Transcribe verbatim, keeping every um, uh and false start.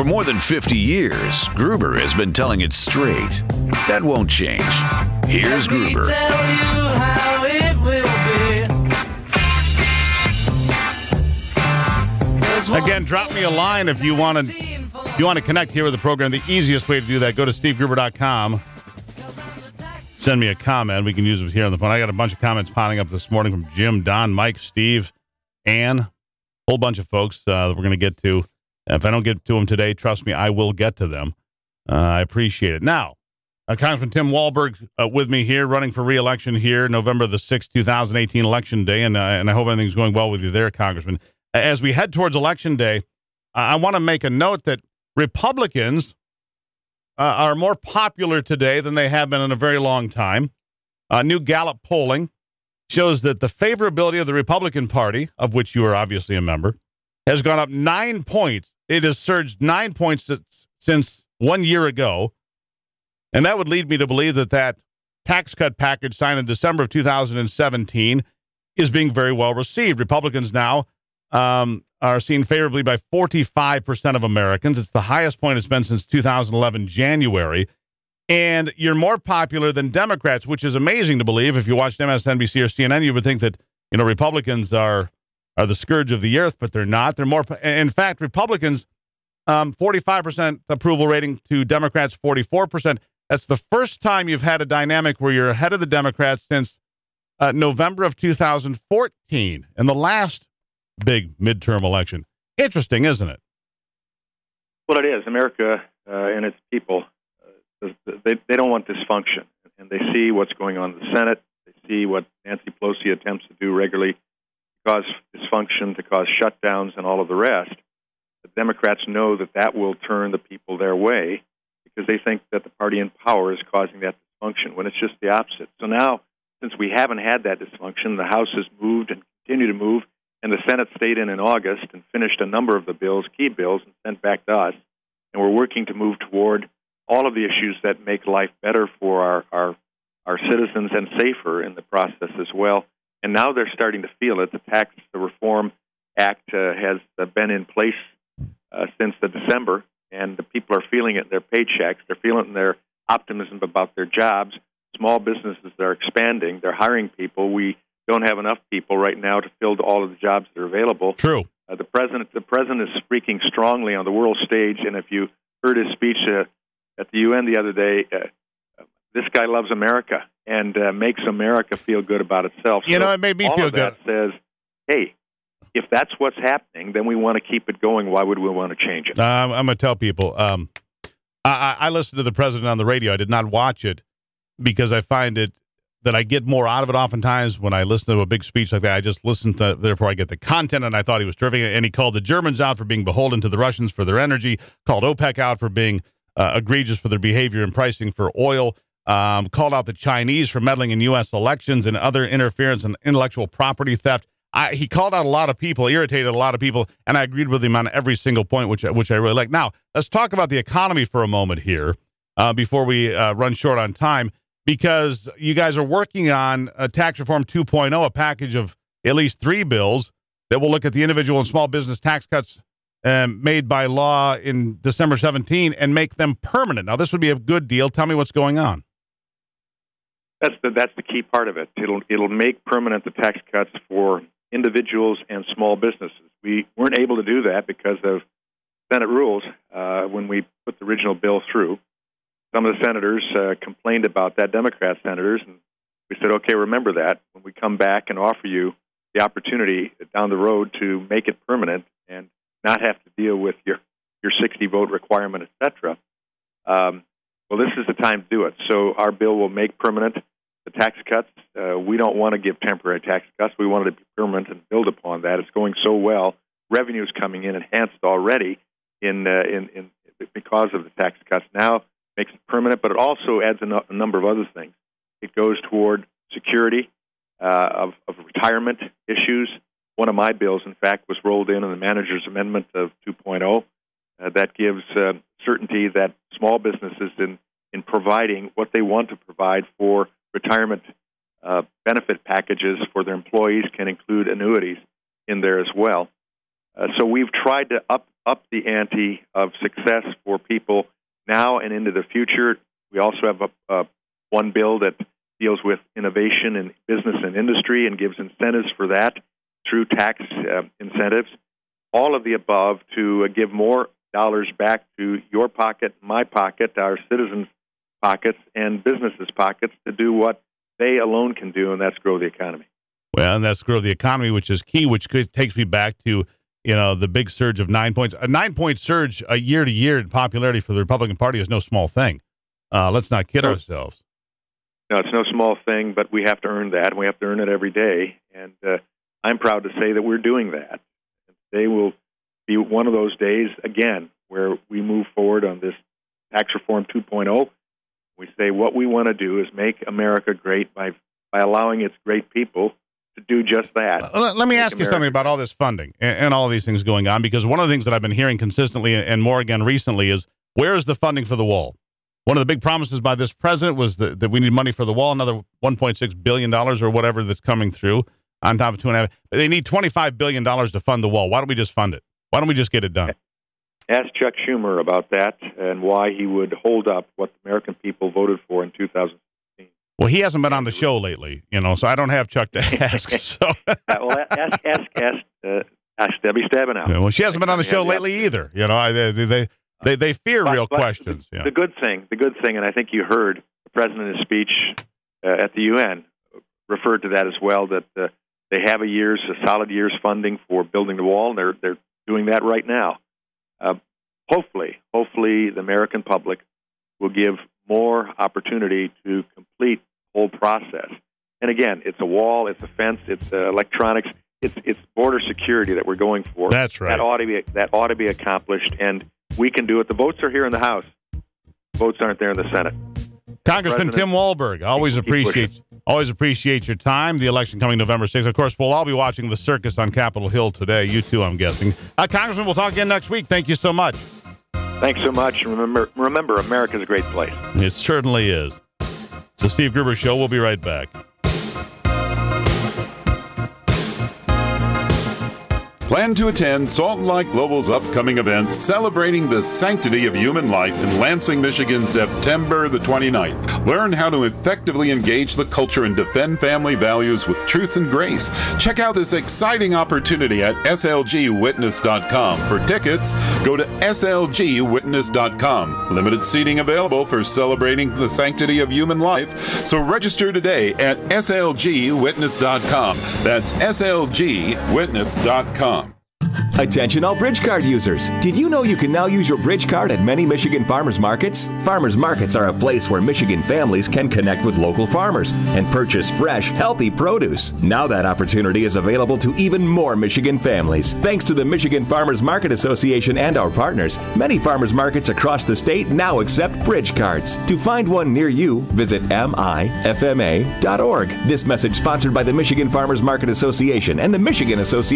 more than fifty years, Gruber has been telling it straight. That won't change. Here's Gruber. Let me tell you how it will be. Again, drop me a line if you want to if you want to connect here with the program. The easiest way to do that, go to steve gruber dot com. Send me a comment. We can use it here on the phone. I got a bunch of comments piling up this morning from Jim, Don, Mike, Steve, Ann, a whole bunch of folks uh, that we're going to get to. If I don't get to them today, trust me, I will get to them. Uh, I appreciate it. Now, uh, Congressman Tim Walberg uh, with me here, running for re-election here, November the sixth, twenty eighteen, Election Day, and, uh, and I hope everything's going well with you there, Congressman. As we head towards Election Day, uh, I want to make a note that Republicans uh, are more popular today than they have been in a very long time. Uh, new Gallup polling shows that the favorability of the Republican Party, of which you are obviously a member, has gone up nine points. It has surged nine points since one year ago. And that would lead me to believe that that tax cut package signed in December of two thousand seventeen is being very well received. Republicans now um, are seen favorably by forty-five percent of Americans. It's the highest point it's been since two thousand eleven, January. And you're more popular than Democrats, which is amazing to believe. If you watched M S N B C or C N N, you would think that, you know, Republicans are are the scourge of the earth, but they're not. They're more, in fact, Republicans, um, forty-five percent approval rating to Democrats, forty-four percent. That's the first time you've had a dynamic where you're ahead of the Democrats since uh, November of two thousand fourteen, in the last big midterm election. Interesting, isn't it? Well, it is. America uh, and its people, uh, they, they don't want dysfunction, and they see what's going on in the Senate. They see what Nancy Pelosi attempts to do regularly to cause dysfunction, to cause shutdowns, and all of the rest. The Democrats know that that will turn the people their way because they think that the party in power is causing that dysfunction, when it's just the opposite. So now, since we haven't had that dysfunction, the House has moved and continue to move, and the Senate stayed in in August and finished a number of the bills, key bills, and sent back to us. And we're working to move toward all of the issues that make life better for our, our, our citizens and safer in the process as well. And now they're starting to feel it. The Tax Reform Act uh, has uh, been in place uh, since the December, and the people are feeling it in their paychecks. They're feeling it in their optimism about their jobs. Small businesses that are expanding. They're hiring people. We don't have enough people right now to fill all of the jobs that are available. True. Uh, the president, the president is speaking strongly on the world stage, and if you heard his speech uh, at the U N the other day, uh, this guy loves America and uh, makes America feel good about itself. You so know, it made me all feel of that good. Says, hey, if that's what's happening, then we want to keep it going. Why would we want to change it? Um, I'm going to tell people. Um, I, I listened to the president on the radio. I did not watch it because I find it that I get more out of it oftentimes when I listen to a big speech like that. I just listen to, therefore I get the content, and I thought he was terrific. And he called the Germans out for being beholden to the Russians for their energy, called OPEC out for being uh, egregious for their behavior and pricing for oil, um, called out the Chinese for meddling in U S elections and other interference and intellectual property theft. I, he called out a lot of people, irritated a lot of people, and I agreed with him on every single point, which, which I really like. Now, let's talk about the economy for a moment here uh, before we uh, run short on time. Because you guys are working on a Tax Reform two point oh, a package of at least three bills that will look at the individual and small business tax cuts um, made by law in December seventeenth and make them permanent. Now, this would be a good deal. Tell me what's going on. That's the that's the key part of it. It'll it'll make permanent the tax cuts for individuals and small businesses. We weren't able to do that because of Senate rules uh, when we put the original bill through. Some of the senators uh, complained about that, Democrat senators, and we said, okay, remember that when we come back and offer you the opportunity down the road to make it permanent and not have to deal with your, your sixty-vote requirement, et cetera. Um, well, this is the time to do it. So our bill will make permanent the tax cuts. Uh, we don't want to give temporary tax cuts. We want it to be permanent and build upon that. It's going so well. Revenue's coming in enhanced already in, uh, in, in because of the tax cuts. Now, makes it permanent, but it also adds a, no, a number of other things. It goes toward security uh, of, of retirement issues. One of my bills, in fact, was rolled in in the manager's amendment of two point oh. Uh, that gives uh, certainty that small businesses in, in providing what they want to provide for retirement uh, benefit packages for their employees can include annuities in there as well. Uh, so we've tried to up up the ante of success for people now and into the future. We also have a, a one bill that deals with innovation in business and industry and gives incentives for that through tax uh, incentives. All of the above to uh, give more dollars back to your pocket, my pocket, our citizens' pockets, and businesses' pockets to do what they alone can do, and that's grow the economy. Well, and that's grow the economy, which is key, which could, takes me back to, you know, the big surge of nine points. A nine-point surge a year to year in popularity for the Republican Party is no small thing. Uh, let's not kid No. ourselves. No, it's no small thing, but we have to earn that, and we have to earn it every day. And uh, I'm proud to say that we're doing that. Today will be one of those days, again, where we move forward on this tax reform two point oh. We say what we want to do is make America great by by allowing its great people to do just that. Uh, Let, let me Make ask you America something about all this funding and, and all these things going on, because one of the things that I've been hearing consistently and more again recently is, where is the funding for the wall? One of the big promises by this president was that, that we need money for the wall, another one point six billion dollars or whatever that's coming through on top of two and a half. They need twenty-five billion dollars to fund the wall. Why don't we just fund it? Why don't we just get it done? Ask Chuck Schumer about that and why he would hold up what the American people voted for in two thousand sixteen. Well, he hasn't been on the show lately, you know, so I don't have Chuck to ask. So, Uh, well, ask ask ask, uh, ask Debbie Stabenow. Yeah, well, she hasn't been on the show Yeah, yeah. lately either. You know, I, they, they they they fear But- real but questions. The, Yeah. the good thing, the good thing, and I think you heard the president in his speech uh, at the U N referred to that as well. That uh, they have a year's, a solid year's funding for building the wall, and they're they're doing that right now. Uh, hopefully, hopefully, the American public will give more opportunity to complete the whole process. And again, it's a wall, it's a fence, it's uh, electronics, it's it's border security that we're going for. That's right. That ought to be that ought to be accomplished, and we can do it. The votes are here in the House. Votes aren't there in the Senate. Congressman President, Tim Walberg, always keep appreciate always appreciate your time. The election coming November sixth. Of course, we'll all be watching the circus on Capitol Hill today. You too, I'm guessing. Uh, Congressman, we'll talk again next week. Thank you so much. Thanks so much. And remember, remember, America's a great place. It certainly is. It's the Steve Gruber Show. We'll be right back. Plan to attend Salt and Light Global's upcoming event celebrating the sanctity of human life in Lansing, Michigan, September the twenty-ninth. Learn how to effectively engage the culture and defend family values with truth and grace. Check out this exciting opportunity at S L G witness dot com. For tickets, go to S L G witness dot com. Limited seating available for celebrating the sanctity of human life, so register today at S L G witness dot com. That's S L G witness dot com. Attention all Bridge Card users. Did you know you can now use your Bridge Card at many Michigan farmers markets? Farmers markets are a place where Michigan families can connect with local farmers and purchase fresh, healthy produce. Now that opportunity is available to even more Michigan families. Thanks to the Michigan Farmers Market Association and our partners, many farmers markets across the state now accept Bridge Cards. To find one near you, visit M I F M A dot org. This message sponsored by the Michigan Farmers Market Association and the Michigan Association